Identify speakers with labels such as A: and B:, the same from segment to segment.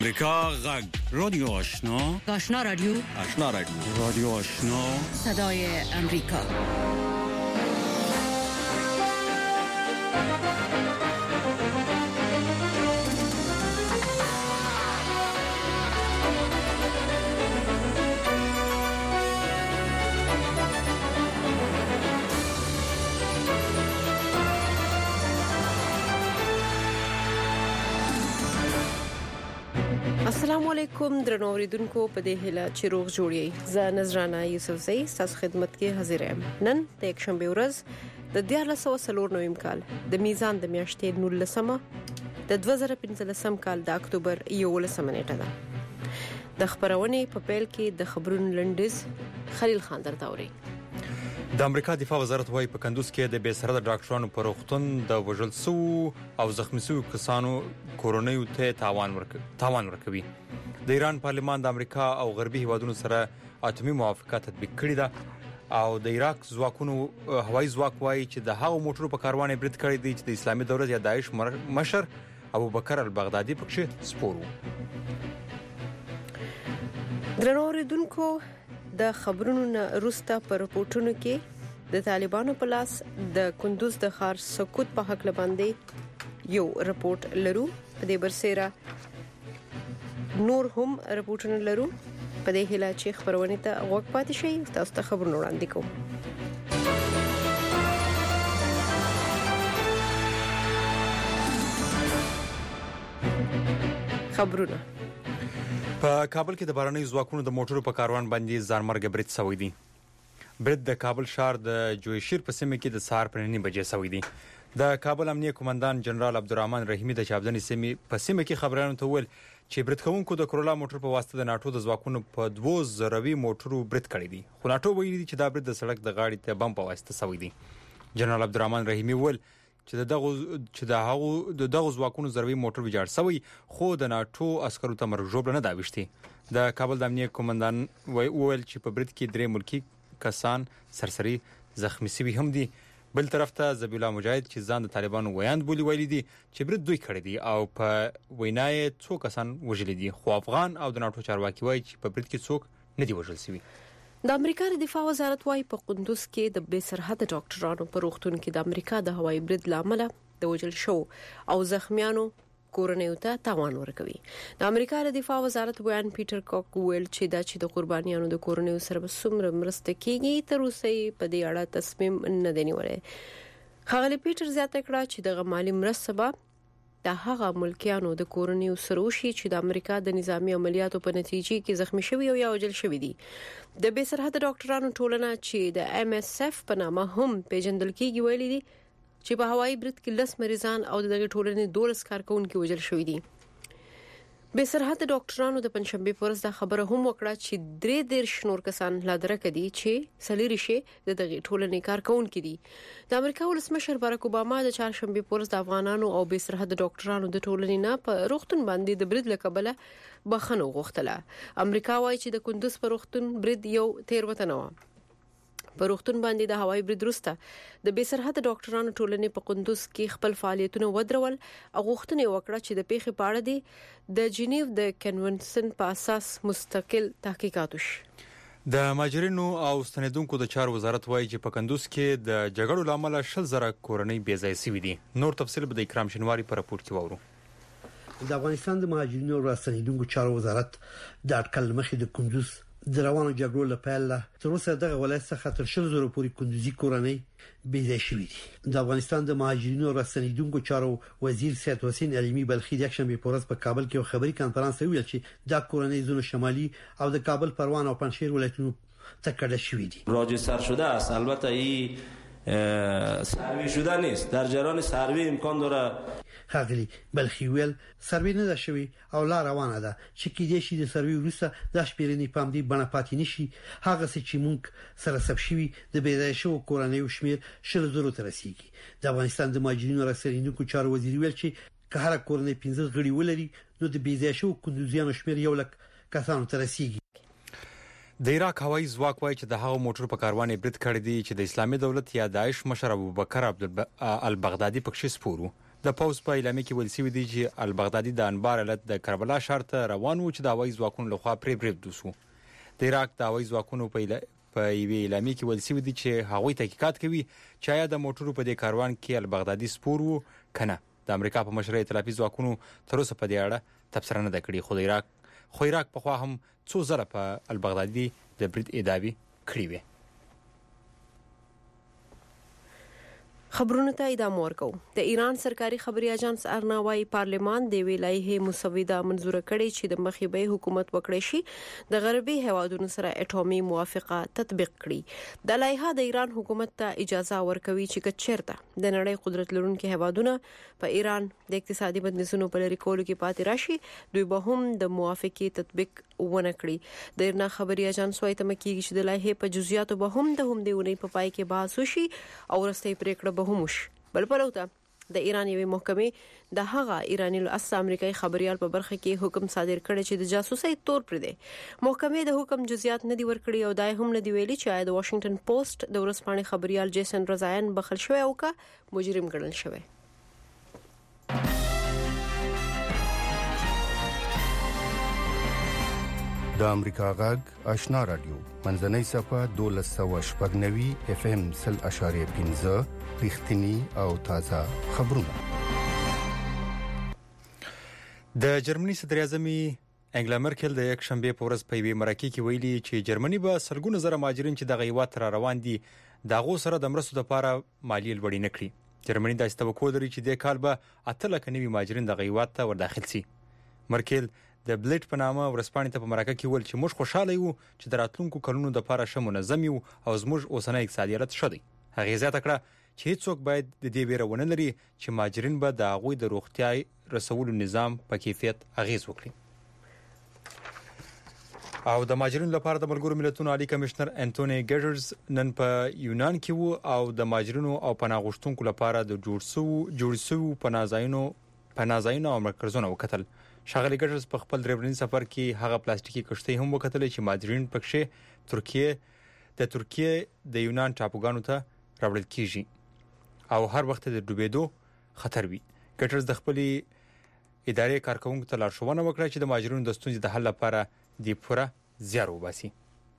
A: امریکا غږ رادیو آشنا
B: رادیو
A: رادیو آشنا
B: صدای امریکا.
C: السلام علیکم درنو اوریدونکو په دې هله چې روغ جوړی ز نظرانه یوسفزئی ستاسو خدمت کې حاضر یم. نن د یک شنبه ورځ د 1449 کال د میزان د میاشتې 19 د 2015 کال د اکتوبر 11 نیټه ده. د خبرونې په پیل کې د خبرونو لنډیز خلیل خان درتاوري.
D: د امریکا دفاع وزارت وايي په کندوز کې د بې سرحده ډاکټرانو پر روغتون د وژل شو او زخمی شوو کسانو کورونیو ته تاوان ورکوي. د ایران پارلمان د امریکا او غربي هیوادونو سره اتمی موافقه تطبیق کړې ده او د عراق ځواکونو هوایي ځواک وايي چې د هغو موټرو په کاروان برید کړی دی چې د اسلامي دولت یا داعش مشر ابوبکر البغدادي پکې سپور و.
C: درنو اوریدونکو د خبرونو وروسته په رپورټونو کې د طالبانو په لاس د کندوز د ښار سقوط په حق باندې یو رپورټ لرو. په دې برسېره نور هم رپورټونه لرو. په دې هله چې خبرونه ته وګ پاتې شي تاسو ته خبرونه وړاندې کوم. خبرونه
D: په کابل کې د بارنۍ ځواکونو د موټرو په کاروان باندې ځانمرګ برید شوی دی. برید د کابل ښار د جویشیر په سیمه کې د سهار په 9 بجې شوی دی. د کابل امنیه کمانډان جنرال عبدالرحمن رحیمی د چابدنې سیمه په سیمه کې خبرانو ته ویل چې برید کوونکو د کرولا موټر په واسطه د ناتو د ځواکونو په 2 ضربي موټرو برید کړی دی. خو ناتو ویلي چې دا برید د سړک د غاړې ته بم په واسطه شوی دی. جنرال عبدالرحمن رحیمی ویل چې دغه ځواکونو ضربي موټر ویجاړ شوی خو د ناتو عسکرو ته مرګ ژوبله نه دا وشتي. د کابل د امنیه کمانډان ویل چې په برید کې 3 ملکی کسان سرسری زخمی شوي هم دي. بل طرف ته ذبیح الله مجاهد چې ځان د طالبانو ویاند بولی ویلي دي چې برید دوی کړی دي او په وینای څو کسان وژل دي. خو افغان او د ناتو چارواکي وایي چې په برید کې څوک نه دي وژل شوي.
C: د امریکا د دفاع وزارت وايي په قندوز کې د بې سرحده ډاکټرانو په روغتون کې د امریکا د هوایي برید لامل د وژل شو او زخمیانو کورنیو ته تاوان ورکوي. د امریکا د دفاع وزارت بیان پیټر کوک ویل چې د قربانیانو د کورنیو سره څومره مرسته کیږي تر اوسه په دې اړه تصمیم نه دی نیولی. خغلی پیټر زیاته کړه چې د مالی مرسته به د هغه ملکیانو د کورنیو سره وشي چې د امریکا د نظامی عملیاتو په نتیجه کې زخمی شوي او یا وژل شوي دي. د بې سرحده ډاکټرانو ټولنه چې د MSF په نامه هم پیژندل کیږي ویلي دي چې په هوایي برید کې 10 مریضان او دغه ټولنې 12 کارکونکو وژل شوي دي. بې سرحده ډاکټرانو د پنځشنبه په ورځ د خبره هم وکړه چې 3 شنور کسان لا درکه دي چې سلیری شي دغه ټولنې کارکونکو دي. د امریکا ولسمشر باراک اوباما د چهارشنبه په ورځ د افغانانو او بې سرحده ډاکټرانو د ټولنې نه په روغتون باندې د برید لکبله بخښنه وغوښتله. امریکا وايي چې د کندوز په روغتون برید یو تیروتنه و. په روغتون باندې د هوایي برید وروسته د بې سرحده ډاکټرانو ټولنې په کندوز کې خپل فعالیتونه ودرول او غوښتنه وکړه چې د پیښې په اړه د جنیو د کنونشن په اساس مستقل تحقیقات وشي.
D: د ماجرینو او ستنیدونکو د چارو وزارت وايي چې په کندوز کې د جګړو لامل 10,000 کورنۍ بې ځای شوي دي. نور تفصیل به د اکرام شنواری په راپور کې وورو.
E: د افغانستان د مهاجرینو او ستنیدونکو چارو وزارت د اټکل مخې د کندوز د روانو جګړو لپاره تر اوسه دغه ولایت څخه تر 100,000 پورې کندوزي کورنۍ بې ځای شوي دي. د افغانستان د مهاجرینو او ستنیدونکو چارو وزیر سید حسین علیمی بلخی د یکشنبه په ورځ په کابل کې خبري کانفرنس ویل چې د کورنۍ زونو شمالي او د کابل پروان او پنځشیر ولایتونو ته کډه شوي دي.
F: راجستر شده است. البته این سروی شده نیست. در جریان سروی امکان داره.
E: خغلی بلخی ویل سروی نه ده شوی او لا روانه ده چې کې دې شي د سروی وروسته د شپېرنې پام دی بڼه پاتې نشي. هغه څه چې مونږ سره سب شوی د بېځای شو کورنۍ شمیر 10,000 ته رسیدي. د افغانستان د مهاجرینو او ستنیدونکو چارو وزیر ویل چې که هر کورنۍ 15 غړي ولري نو د بېځای شو کندوزیانو شمیر 100,000 کسانو ته رسیدي.
D: د عراق هوایي ځواک وايي چې د هغو موټر په کاروان برید کړی دی چې د اسلامي دولت یا داعش مشر ابوبکر البغدادي پکې سپور و. د پوز په اعلامیه کې ویل شوی دی چې البغدادي د انبار ایالت د کربلا ښار ته روان و چې د هوایي ځواکونو لخوا پرې برید وشو. د عراق د هوایي ځواکونو په یوې اعلامیه کې ویل شوی دی چې هغوی تحقیقات کوي چې آیا د موټرو په دې کاروان کې البغدادي سپور و که نه. د امریکا په مشرۍ ائتلافي ځواکونو تر اوسه په دې اړه تبصره نه ده کړې، خو عراق پخوا هم څو ځله په البغدادي د برید ادعاوې کړې وې.
C: خبرونه ته ادامه ورکو. د ایران سرکاري خبري اژانس ارنا وايي پارلمان د ویلایه مسوده منزور کړي چې د مخیبه حکومت وکړي شي د غربي هوادونو سره اټومي موافقه تطبیق کړي. د لایحه د ایران حکومت ته اجازه ورکوي چې کچرته د نړۍ قدرت لرونکي هوادونه په ایران د اقتصادي بندیزونو په لري کولو کې پاتې راشي دوی به هم د موافقه تطبیق ونه کړي. د ایران خبري اژانس وايي تمکیږي چې د لایحه په جزئیاتو به هم د همدې په پای کې بحث وشي او ورسته پریکړه هموش. بل پلوته د ایران یوې محکمې د هغه ایرانی اصل امریکایي خبريال په برخه کې حکم صادر کړی چې د جاسوسۍ تور پر دی. محکمې د حکم جزئیات نه دی ورکړي او دای هم نه دی ویلي چې د واشنگټن پوسټ د ورځپاڼې خبريال جیسن رضایان بخل شوی او کا مجرم ګڼل شوی.
G: د امریکا غږ آشنا رادیو منځنۍ صفه 1290 اف ام 0.15 رښتینی او تازه خبرونه.
D: د جرمني صدر اعظم انګلا مرکل د یک شنبه په ورځ په یوې مرکه کې ویلي چې جرمني به سلګونه زره مهاجرین چې د غیوات را روان دي دغه سره د مرستو لپاره مالی لوړې نه کړي. جرمني د توقع لري چې د کال به 8 لک نوي مهاجرین د غیوات ته ور شي. مرکل د بلیټ په نامه ورسپانې ته په مرکه کې ول چې موږ خوشاله یو چې د راتلونکو کلونو د لپاره شه منظم یو او زموږ اوسنۍ اقتصادي حالت ښه دی. هغه زیاته کړه چې هیڅوک باید د دې ویره ونه لري چې مهاجرین به د هغوی د روغتیاي رسولو نظام په کیفیت اغیز وکړي. او د مهاجرینو لپاره د ملګرو ملتونو عالی کمشنر انټونی ګټرز نن په یونان کې وو او د مهاجرینو او پناه غوښتونکو لپاره د جوړ شوو پناهځایونو او مرکزونو وکتل. ښاغلي ګټرز په خپل درېورني سفر کې هغه پلاستیکي کښتۍ هم وکتل چې مهاجرین پکښې د ترکیې د یونان ټاپوګانو ته راوړل کیږي او هر وخت د ډوبېدو خطر وي. ګټرز د خپلې ادارې کارکونکو ته لارښوونه وکړه چې د مهاجرینو د ستونزې د حل لپاره د پوره زیار وباسي.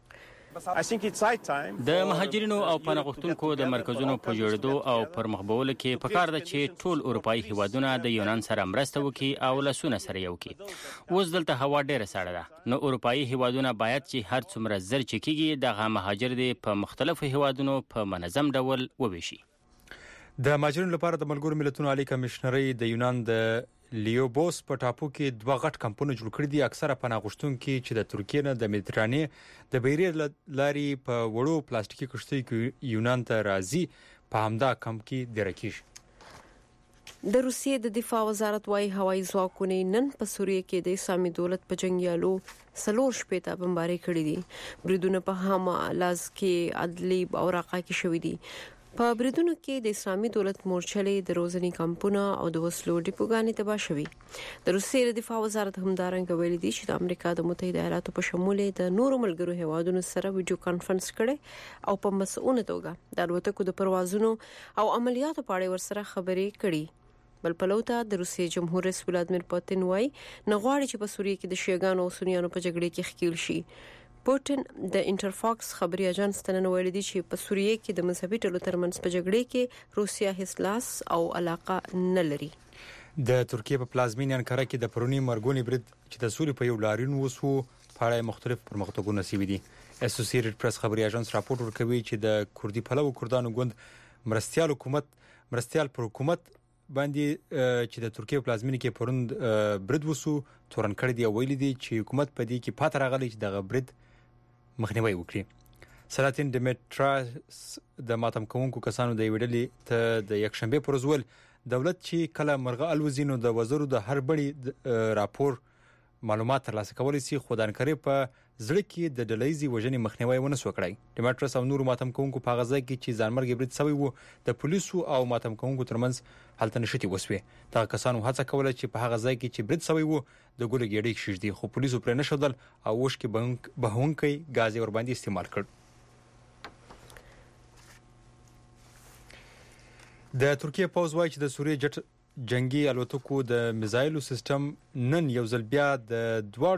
H: د مهاجرینو او پناه غوښتونکو د مرکزونو په جوړېدو او پرمخ بیولو کې پکار ده چې ټول اروپایي هیوادونه د یونان سره مرسته وکړي او لاسونه سره یو کړي. اوس دلته هوا ډېره سړه ده نو اروپایي هیوادونه باید چې هر څومره زر چې کېږي دغه مهاجر دي په مختلفو هیوادونو په منظم ډول وویشي.
D: د مهاجرینو لپاره د ملګرو ملتونو عالی کمشنري د یونان د لیوبوس په ټاپو کې دوه غټ کمپونه جوړ کړي دي. اکثره پناه غوښتونکي چې د ترکیې نه د مدیترانې د بحیرې لارې په وړو پلاستیکي کښتۍ کې یونان ته راځي په همدا کمپ کې دېره کیږي.
C: د روسیې د دفاع وزارت وايي هوایي ځواکونه نن په سوریه کې د اسلامي دولت په جنگیالو 4 شپېته بمباري کړې دي. بریدونه په هاما لاز کې ادلیب او راقه کې شوې دي. په بریدونو کې د اسلامي دولت مورچلې د روزنی کمپونه او د وسلو ډیپوګانې تباه شوي. د روسیې د دفاع وزارت همدارنګه ویلي دی چې د امریکا د متحده ایالاتو په شمول د نورو ملګرو هیوادونو سره ویډیو کانفرنس کړي او په مسؤونه توګه د الوتکو د پروازونو او عملیاتو په اړه ورسره خبرې کړي. بل پلوته د روسیې جمهور رئیس ولادیمیر پوتین وايي نه غواړي چې په سوریه کې د شیعاګانو او سنیانو په جګړه کې ښکیل شي. پوتین د انټرفاکس خبري اژانس ته نن ویلي دی چې په سوریه کې د مذهبي ډلو ترمنځ په جګړه کې روسیا هیڅ لاس او علاقه نه لري.
D: د ترکیې په پلازمینه انکاره کې د پرونی مرګونی برید چې د سولې په یو لاریون وسو په اړه مختلف پرمختګونه شوي دي. اسوسییټډ پریس خبري اژانس راپور ورکوي چې د کردي پلوو کردانو ګوند مرستيال پر حکومت باندې چې د ترکیې پلازمینه کې پروند برید وسو تورن کړی دی. ویلي دی چې حکومت په دې کې پاتې راغلی چې دغه برید مخنیوي وکړي. سلاطین ډیمیټراس د ماتم کوونکو کسانو د ویډلې ته د یک شنبه پر ورځ دولت چې کله مرغه الوزینو د وزارو د هر بړي راپور معلومات ترلاسه کولای شي خو د انکارې په زړه کې د ډلېزي وژنې مخنیوي ونه سو کړای. ډیمیټراس او نور ماتم کوونکو په غزا کې چې ځانمرګ برید شوی وو د پولیسو او ماتم کوونکو ترمنځ حالت نشتی وسوي. دا کسانو هڅه کوله چې په هغه ځای کې چې برید شوی وو د ګولې ګېډې شېږدي خو پولیسو پر نه شودل او وښ کې بهونکي غاز ور باندې استعمال کړ. د ترکیې پوز وايي چې د سوریې جنگي الوتکو د میزایلو سیستم نن یو ځل بیا د